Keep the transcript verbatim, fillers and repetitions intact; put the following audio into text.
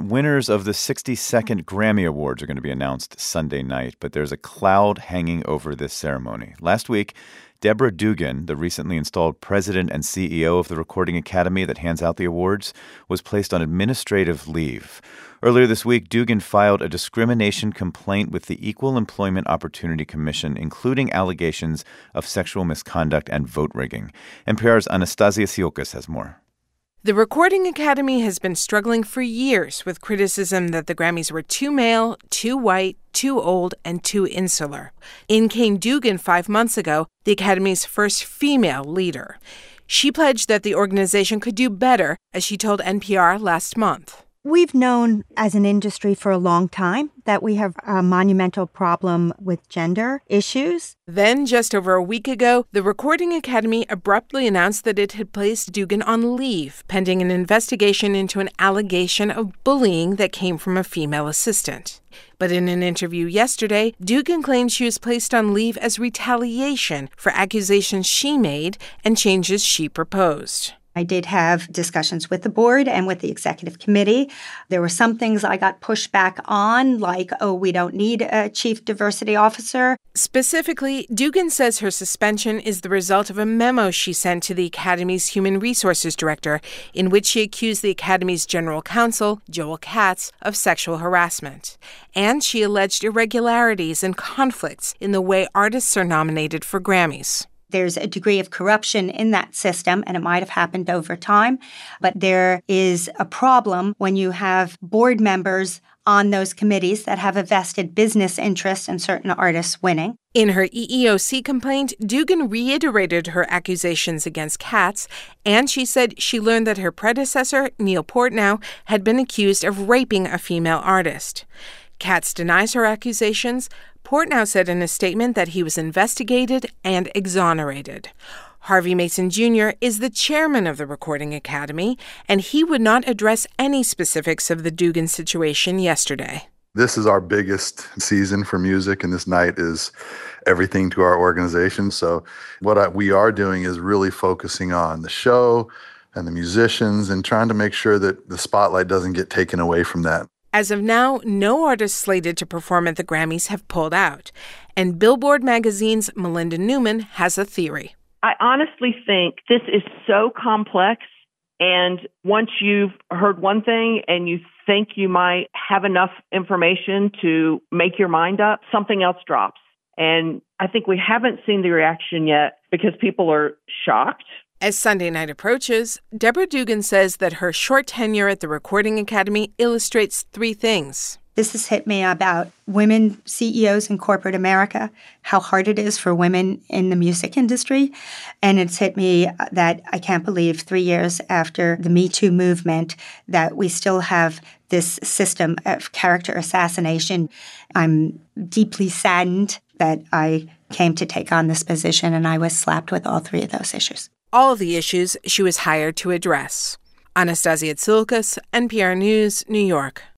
winners of the sixty-second Grammy Awards are going to be announced Sunday night, but there's a cloud hanging over this ceremony. Last week, Deborah Dugan, the recently installed president and C E O of the Recording Academy that hands out the awards, was placed on administrative leave. Earlier this week, Dugan filed a discrimination complaint with the Equal Employment Opportunity Commission, including allegations of sexual misconduct and vote rigging. N P R's Anastasia Tsiolkas has more. The Recording Academy has been struggling for years with criticism that the Grammys were too male, too white, too old, and too insular. In came Dugan five months ago, the Academy's first female leader. She pledged that the organization could do better, as she told N P R last month. We've known as an industry for a long time that we have a monumental problem with gender issues. Then, just over a week ago, the Recording Academy abruptly announced that it had placed Dugan on leave, pending an investigation into an allegation of bullying that came from a female assistant. But in an interview yesterday, Dugan claimed she was placed on leave as retaliation for accusations she made and changes she proposed. I did have discussions with the board and with the executive committee. There were some things I got pushed back on, like, oh, we don't need a chief diversity officer. Specifically, Dugan says her suspension is the result of a memo she sent to the Academy's human resources director, in which she accused the Academy's general counsel, Joel Katz, of sexual harassment. And she alleged irregularities and conflicts in the way artists are nominated for Grammys. There's a degree of corruption in that system, and it might have happened over time. But there is a problem when you have board members on those committees that have a vested business interest in certain artists winning. In her E E O C complaint, Dugan reiterated her accusations against Katz, and she said she learned that her predecessor, Neil Portnow, had been accused of raping a female artist. Katz denies her accusations. Portnow said in a statement that he was investigated and exonerated. Harvey Mason Junior is the chairman of the Recording Academy, and he would not address any specifics of the Dugan situation yesterday. This is our biggest season for music, and this night is everything to our organization. So what I, we are doing is really focusing on the show and the musicians and trying to make sure that the spotlight doesn't get taken away from that. As of now, no artists slated to perform at the Grammys have pulled out. And Billboard magazine's Melinda Newman has a theory. I honestly think this is so complex, and once you've heard one thing and you think you might have enough information to make your mind up, something else drops. And I think we haven't seen the reaction yet because people are shocked. As Sunday night approaches, Deborah Dugan says that her short tenure at the Recording Academy illustrates three things. This has hit me about women C E Os in corporate America, how hard it is for women in the music industry. And it's hit me that I can't believe three years after the Me Too movement that we still have this system of character assassination. I'm deeply saddened that I came to take on this position, and I was slapped with all three of those issues. All of the issues she was hired to address. Anastasia Tsiolkas, N P R News, New York.